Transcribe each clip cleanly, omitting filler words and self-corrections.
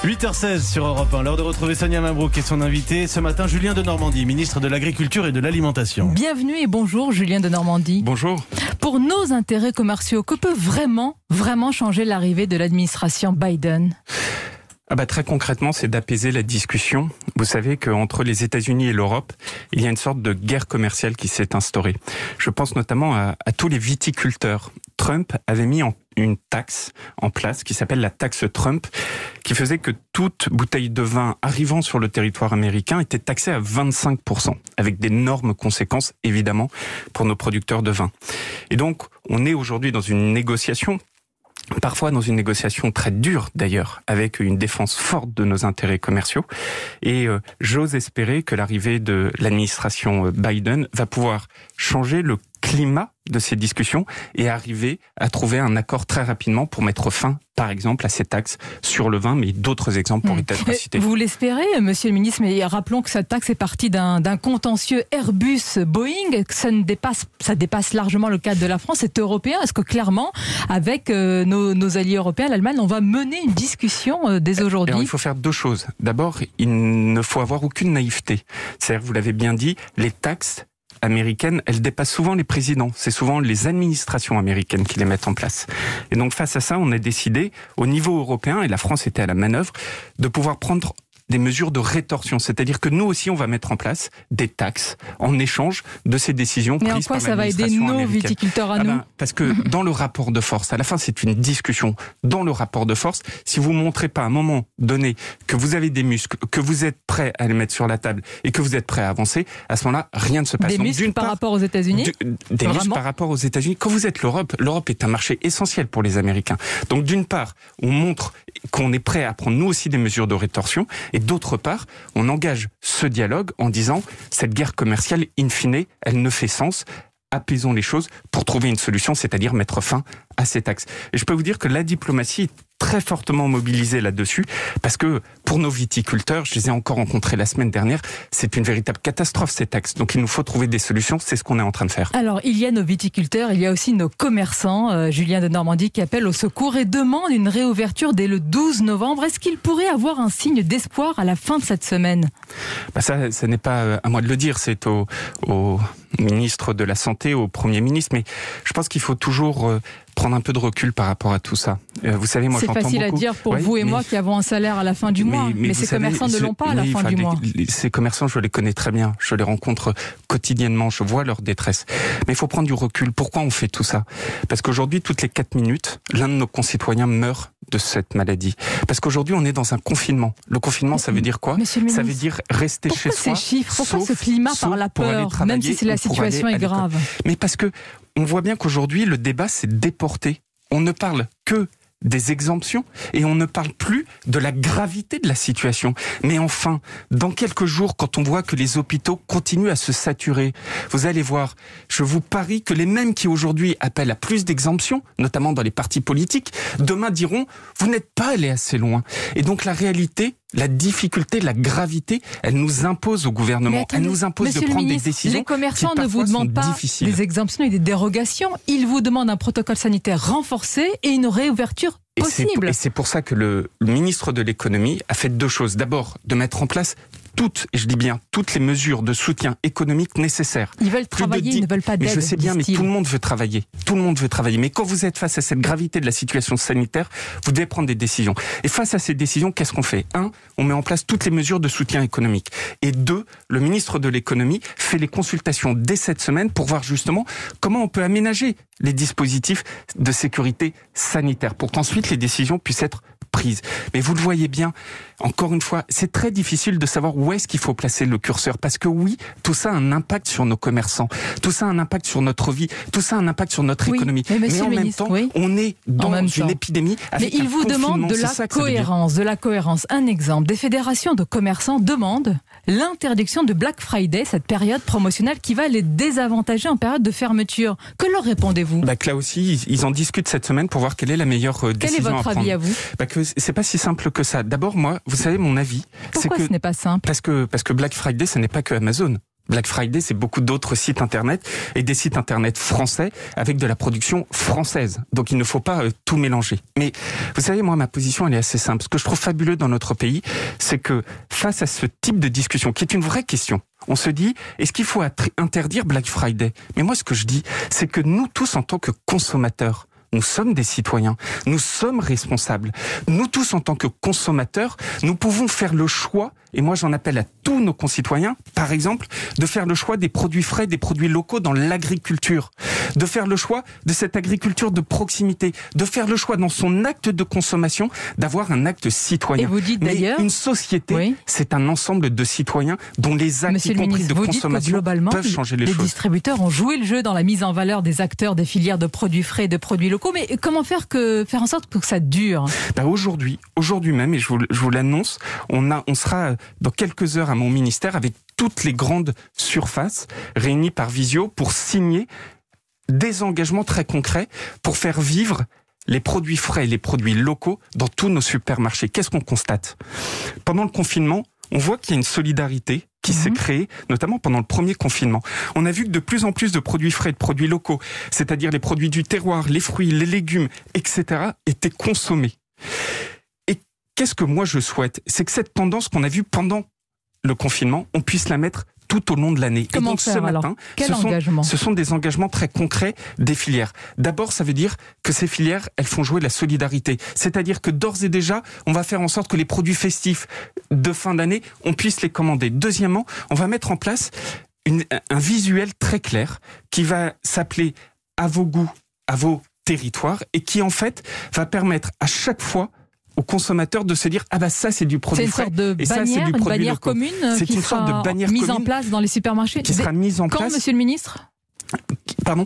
8h16 sur Europe 1, l'heure de retrouver Sonia Mabrouk et son invité ce matin, Julien Denormandie, ministre de l'Agriculture et de l'Alimentation. Bienvenue et bonjour Julien Denormandie. Bonjour. Pour nos intérêts commerciaux, que peut vraiment changer l'arrivée de l'administration Biden ? Très concrètement, c'est d'apaiser la discussion. Vous savez qu'entre les États-Unis et l'Europe, il y a une sorte de guerre commerciale qui s'est instaurée. Je pense notamment à tous les viticulteurs. Trump avait mis une taxe en place qui s'appelle la taxe Trump, qui faisait que toute bouteille de vin arrivant sur le territoire américain était taxée à 25%, avec d'énormes conséquences, évidemment, pour nos producteurs de vin. Et donc, on est aujourd'hui dans une négociation, parfois dans une négociation très dure d'ailleurs, avec une défense forte de nos intérêts commerciaux. Et j'ose espérer que l'arrivée de l'administration Biden va pouvoir changer le climat de ces discussions et arriver à trouver un accord très rapidement pour mettre fin, par exemple, à ces taxes sur le vin, mais d'autres exemples pourraient être cités. Vous l'espérez, monsieur le ministre, mais rappelons que cette taxe est partie d'un contentieux Airbus-Boeing, que ça dépasse largement le cadre de la France, c'est européen. Est-ce que clairement, avec nos alliés européens, l'Allemagne, on va mener une discussion dès aujourd'hui ? Alors, il faut faire deux choses. D'abord, il ne faut avoir aucune naïveté. C'est-à-dire, vous l'avez bien dit, les taxes américaines, elles dépassent souvent les présidents. C'est souvent les administrations américaines qui les mettent en place. Et donc, face à ça, on a décidé, au niveau européen, et la France était à la manœuvre, de pouvoir prendre des mesures de rétorsion. C'est-à-dire que nous aussi, on va mettre en place des taxes en échange de ces décisions prises par l'administration américaine. Mais en quoi ça va aider nos viticulteurs à nous ? Parce que dans le rapport de force, à la fin, c'est une discussion. Dans le rapport de force, si vous ne montrez pas à un moment donné que vous avez des muscles, que vous êtes prêt à les mettre sur la table et que vous êtes prêt à avancer, à ce moment-là, rien ne se passe. Des muscles par rapport aux États-Unis ? Des muscles par rapport aux États-Unis. Quand vous êtes l'Europe est un marché essentiel pour les Américains. Donc d'une part, on montre qu'on est prêt à prendre nous aussi des mesures de rétorsion, et d'autre part, on engage ce dialogue en disant cette guerre commerciale, in fine, elle ne fait sens. Apaisons les choses pour trouver une solution, c'est-à-dire mettre fin à ces taxes. Et je peux vous dire que la diplomatie est très fortement mobilisée là-dessus, parce que pour nos viticulteurs, je les ai encore rencontrés la semaine dernière, c'est une véritable catastrophe ces taxes. Donc il nous faut trouver des solutions, c'est ce qu'on est en train de faire. Alors il y a nos viticulteurs, il y a aussi nos commerçants, Julien Denormandie qui appelle au secours et demande une réouverture dès le 12 novembre. Est-ce qu'il pourrait avoir un signe d'espoir à la fin de cette semaine ? Ça n'est pas à moi de le dire, c'est au ministre de la Santé, au Premier ministre, mais je pense qu'il faut toujours prendre un peu de recul par rapport à tout ça. Vous savez, moi, c'est j'entends beaucoup. C'est facile à dire pour vous et moi qui avons un salaire à la fin du mois, mais ces commerçants ne l'ont pas à la fin du mois. Ces commerçants, je les connais très bien, je les rencontre quotidiennement, je vois leur détresse. Mais il faut prendre du recul. Pourquoi on fait tout ça ? Parce qu'aujourd'hui, toutes les 4 minutes, l'un de nos concitoyens meurt de cette maladie. Parce qu'aujourd'hui, on est dans un confinement. Le confinement, ça veut dire quoi ? Ça veut dire rester chez soi. Pourquoi ces chiffres ? Pourquoi ce climat par la peur, même si la situation est grave ? Mais parce que on voit bien qu'aujourd'hui, le débat s'est déporté. On ne parle que des exemptions et on ne parle plus de la gravité de la situation. Mais enfin, dans quelques jours, quand on voit que les hôpitaux continuent à se saturer, vous allez voir, je vous parie que les mêmes qui aujourd'hui appellent à plus d'exemptions, notamment dans les partis politiques, demain diront « vous n'êtes pas allé assez loin ». Et donc la réalité, la difficulté, la gravité, elle nous impose au gouvernement, elle nous impose de prendre des décisions. Les commerçants qui ne vous demandent pas difficiles. Des exemptions et des dérogations, ils vous demandent un protocole sanitaire renforcé et une réouverture possible. Et c'est pour ça que le ministre de l'économie a fait deux choses. D'abord, de mettre en place toutes, et je dis bien toutes les mesures de soutien économique nécessaires. Ils veulent travailler, ils ne veulent pas d'aide. Mais je sais bien, mais tout le monde veut travailler. Tout le monde veut travailler. Mais quand vous êtes face à cette gravité de la situation sanitaire, vous devez prendre des décisions. Et face à ces décisions, qu'est-ce qu'on fait ? 1, on met en place toutes les mesures de soutien économique. Et 2, le ministre de l'économie fait les consultations dès cette semaine pour voir justement comment on peut aménager les dispositifs de sécurité sanitaire pour qu'ensuite les décisions puissent être prises. Mais vous le voyez bien, encore une fois, c'est très difficile de savoir où est-ce qu'il faut placer le curseur. Parce que oui, tout ça a un impact sur nos commerçants, tout ça a un impact sur notre vie, tout ça a un impact sur notre économie. Mais en même temps, on est dans une épidémie avec mais il vous demande de la cohérence. Un exemple, des fédérations de commerçants demandent l'interdiction de Black Friday, cette période promotionnelle qui va les désavantager en période de fermeture. Que leur répondez-vous ? Que là aussi, ils en discutent cette semaine pour voir quelle est la meilleure décision à prendre. Quel est votre avis à vous ? Que c'est pas si simple que ça. D'abord, moi, vous savez, mon avis, pourquoi ce n'est pas simple ? Parce que Black Friday, ce n'est pas que Amazon. Black Friday, c'est beaucoup d'autres sites internet et des sites internet français avec de la production française. Donc il ne faut pas tout mélanger. Mais vous savez, moi, ma position, elle est assez simple. Ce que je trouve fabuleux dans notre pays, c'est que face à ce type de discussion, qui est une vraie question, on se dit, est-ce qu'il faut interdire Black Friday ? Mais moi, ce que je dis, c'est que nous tous, en tant que consommateurs, nous sommes des citoyens, nous sommes responsables. Nous tous, en tant que consommateurs, nous pouvons faire le choix, et moi j'en appelle à tous nos concitoyens, par exemple, de faire le choix des produits frais, des produits locaux dans l'agriculture, de faire le choix de cette agriculture de proximité, de faire le choix dans son acte de consommation, d'avoir un acte citoyen. Et vous dites d'ailleurs, une société, c'est un ensemble de citoyens dont les actes, y compris de consommation, peuvent changer les choses. Les distributeurs ont joué le jeu dans la mise en valeur des acteurs des filières de produits frais et de produits locaux. Mais comment faire en sorte que ça dure ? Aujourd'hui même, et je vous l'annonce, on sera dans quelques heures à mon ministère avec toutes les grandes surfaces réunies par visio pour signer des engagements très concrets pour faire vivre les produits frais et les produits locaux dans tous nos supermarchés. Qu'est-ce qu'on constate ? Pendant le confinement, on voit qu'il y a une solidarité qui s'est créée, notamment pendant le premier confinement. On a vu que de plus en plus de produits frais, de produits locaux, c'est-à-dire les produits du terroir, les fruits, les légumes, etc., étaient consommés. Et qu'est-ce que moi je souhaite ? C'est que cette tendance qu'on a vue pendant le confinement, on puisse la mettre tout au long de l'année. Comment et donc faire, ce matin, ce sont des engagements très concrets des filières. D'abord, ça veut dire que ces filières, elles font jouer la solidarité. C'est-à-dire que d'ores et déjà, on va faire en sorte que les produits festifs de fin d'année, on puisse les commander. Deuxièmement, on va mettre en place un visuel très clair qui va s'appeler « À vos goûts, à vos territoires » et qui en fait va permettre à chaque fois aux consommateurs de se dire ça c'est du produit frais et ça c'est du produit local. Commune qui sera mise en place dans les supermarchés. Qui sera mise en place. Quand, Monsieur le Ministre ? Pardon ?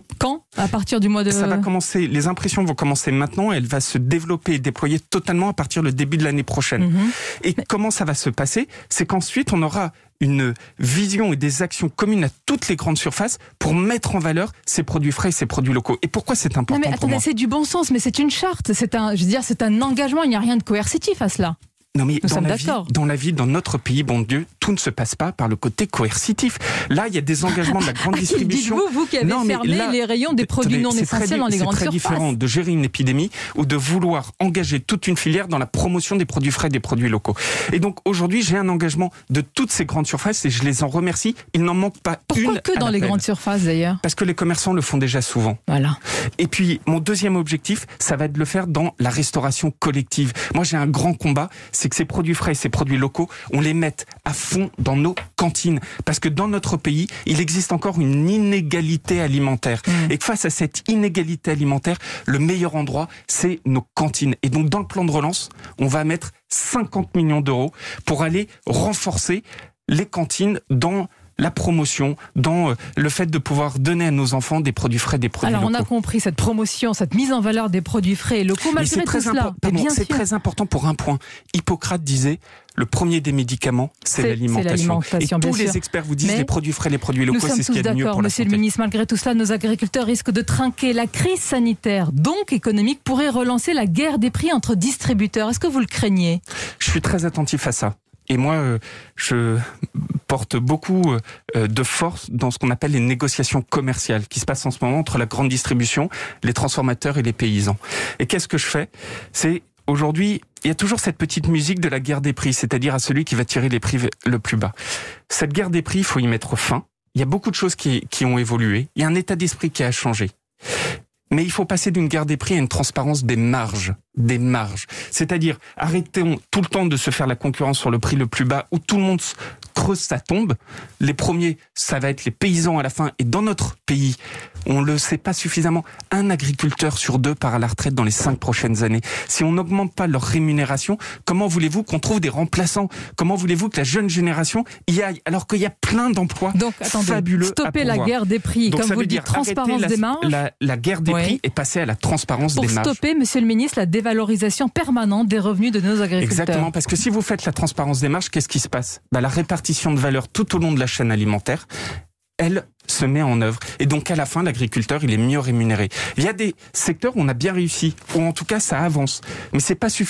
Quand ? À partir du mois de... Ça va commencer, les impressions vont commencer maintenant, elle va se développer et déployer totalement à partir du début de l'année prochaine. Et comment ça va se passer ? C'est qu'ensuite on aura une vision et des actions communes à toutes les grandes surfaces pour mettre en valeur ces produits frais et ces produits locaux. Et pourquoi c'est important pour moi ? Attendez, c'est du bon sens, mais c'est une charte, c'est un engagement, il n'y a rien de coercitif à cela. Non mais dans la vie, dans notre pays, bon Dieu, tout ne se passe pas par le côté coercitif. Là, il y a des engagements de la grande distribution. Dites-vous, vous qui avez fermé les rayons des produits non essentiels dans les grandes surfaces. C'est très différent de gérer une épidémie ou de vouloir engager toute une filière dans la promotion des produits frais et des produits locaux. Et donc aujourd'hui, j'ai un engagement de toutes ces grandes surfaces et je les en remercie. Il n'en manque pas une. Pourquoi que dans les grandes surfaces d'ailleurs ? Parce que les commerçants le font déjà souvent. Voilà. Et puis, mon deuxième objectif, ça va être de le faire dans la restauration collective. Moi, j'ai un grand combat, c'est que ces produits frais et ces produits locaux, on les mette à fond dans nos cantines. Parce que dans notre pays, il existe encore une inégalité alimentaire. Et que face à cette inégalité alimentaire, le meilleur endroit, c'est nos cantines. Et donc, dans le plan de relance, on va mettre 50 millions d'euros pour aller renforcer les cantines dans la promotion, dans le fait de pouvoir donner à nos enfants des produits frais, des produits locaux. Alors on a compris cette promotion, cette mise en valeur des produits frais et locaux, malgré tout cela. C'est très important pour un point. Hippocrate disait, le premier des médicaments, c'est l'alimentation. Et tous les experts vous disent les produits frais, les produits locaux, c'est ce qu'il y a de mieux pour la santé. Monsieur le ministre, malgré tout cela, nos agriculteurs risquent de trinquer. La crise sanitaire, donc économique, pourrait relancer la guerre des prix entre distributeurs. Est-ce que vous le craignez ? Je suis très attentif à ça. Et moi, je porte beaucoup de force dans ce qu'on appelle les négociations commerciales qui se passent en ce moment entre la grande distribution, les transformateurs et les paysans. Et qu'est-ce que je fais ? C'est aujourd'hui, il y a toujours cette petite musique de la guerre des prix, c'est-à-dire à celui qui va tirer les prix le plus bas. Cette guerre des prix, il faut y mettre fin. Il y a beaucoup de choses qui ont évolué. Il y a un état d'esprit qui a changé. Mais il faut passer d'une guerre des prix à une transparence des marges. C'est-à-dire, arrêtons tout le temps de se faire la concurrence sur le prix le plus bas où tout le monde creuse sa tombe. Les premiers, ça va être les paysans à la fin. Et dans notre pays, on le sait pas suffisamment, un agriculteur sur 2 part à la retraite dans les 5 prochaines années. Si on n'augmente pas leur rémunération, comment voulez-vous qu'on trouve des remplaçants ? Comment voulez-vous que la jeune génération y aille ? Alors qu'il y a plein d'emplois fabuleux à pourvoir. Stopper la guerre des prix, donc, comme vous le dites, transparence des marges. La guerre des prix et passer à la transparence des marges. Pour stopper, monsieur le ministre, la dévalorisation permanente des revenus de nos agriculteurs. Exactement, parce que si vous faites la transparence des marges, qu'est-ce qui se passe ? La répartition de valeur tout au long de la chaîne alimentaire, elle se met en œuvre. Et donc à la fin, l'agriculteur, il est mieux rémunéré. Il y a des secteurs où on a bien réussi, ou en tout cas ça avance. Mais c'est pas suffisant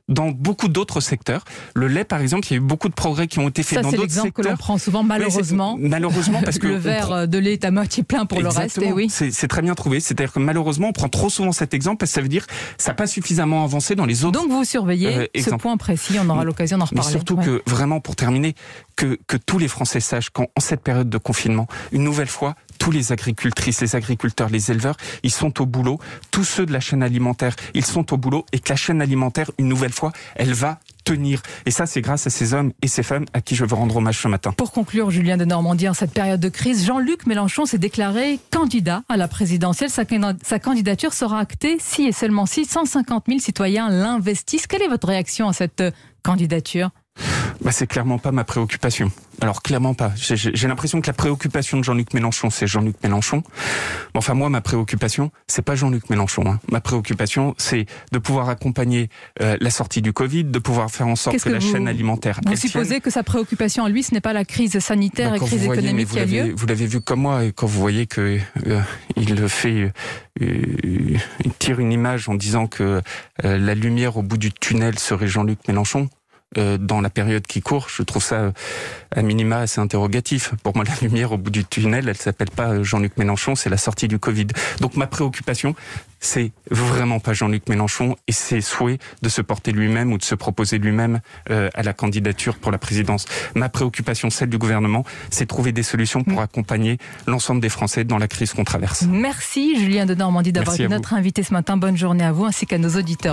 dans beaucoup d'autres secteurs. Le lait, par exemple, il y a eu beaucoup de progrès qui ont été faits dans d'autres secteurs. C'est l'exemple que l'on prend souvent, malheureusement. Oui, malheureusement, parce que le verre de lait est à moitié plein pour Exactement. le reste. Et oui. C'est très bien trouvé. C'est-à-dire que malheureusement, on prend trop souvent cet exemple parce que ça veut dire que ça n'a pas suffisamment avancé dans les autres. Donc vous surveillez ce point précis. On aura l'occasion d'en reparler. Mais surtout que vraiment, pour terminer, que tous les Français sachent qu'en cette période de confinement, une nouvelle fois, tous les agricultrices, les agriculteurs, les éleveurs, ils sont au boulot. Tous ceux de la chaîne alimentaire, ils sont au boulot et que la chaîne alimentaire, une nouvelle fois, elle va tenir. Et ça, c'est grâce à ces hommes et ces femmes à qui je veux rendre hommage ce matin. Pour conclure, Julien de Normandie, en cette période de crise, Jean-Luc Mélenchon s'est déclaré candidat à la présidentielle. Sa candidature sera actée si et seulement si 150 000 citoyens l'investissent. Quelle est votre réaction à cette candidature ? C'est clairement pas ma préoccupation. Alors clairement pas. J'ai l'impression que la préoccupation de Jean-Luc Mélenchon, c'est Jean-Luc Mélenchon. Enfin moi, ma préoccupation, c'est pas Jean-Luc Mélenchon. Ma préoccupation, c'est de pouvoir accompagner la sortie du Covid, de pouvoir faire en sorte que la chaîne alimentaire. Vous supposez que sa préoccupation à lui, ce n'est pas la crise sanitaire et crise économique qui a lieu ? Vous l'avez vu comme moi, et quand vous voyez que il tire une image en disant que la lumière au bout du tunnel serait Jean-Luc Mélenchon. Dans la période qui court, je trouve ça à minima assez interrogatif. Pour moi, la lumière au bout du tunnel, elle s'appelle pas Jean-Luc Mélenchon, c'est la sortie du Covid. Donc ma préoccupation, c'est vraiment pas Jean-Luc Mélenchon et ses souhaits de se porter lui-même ou de se proposer lui-même à la candidature pour la présidence. Ma préoccupation, celle du gouvernement, c'est trouver des solutions pour accompagner l'ensemble des Français dans la crise qu'on traverse. Merci Julien de Normandie d'avoir été notre invité ce matin. Bonne journée à vous ainsi qu'à nos auditeurs.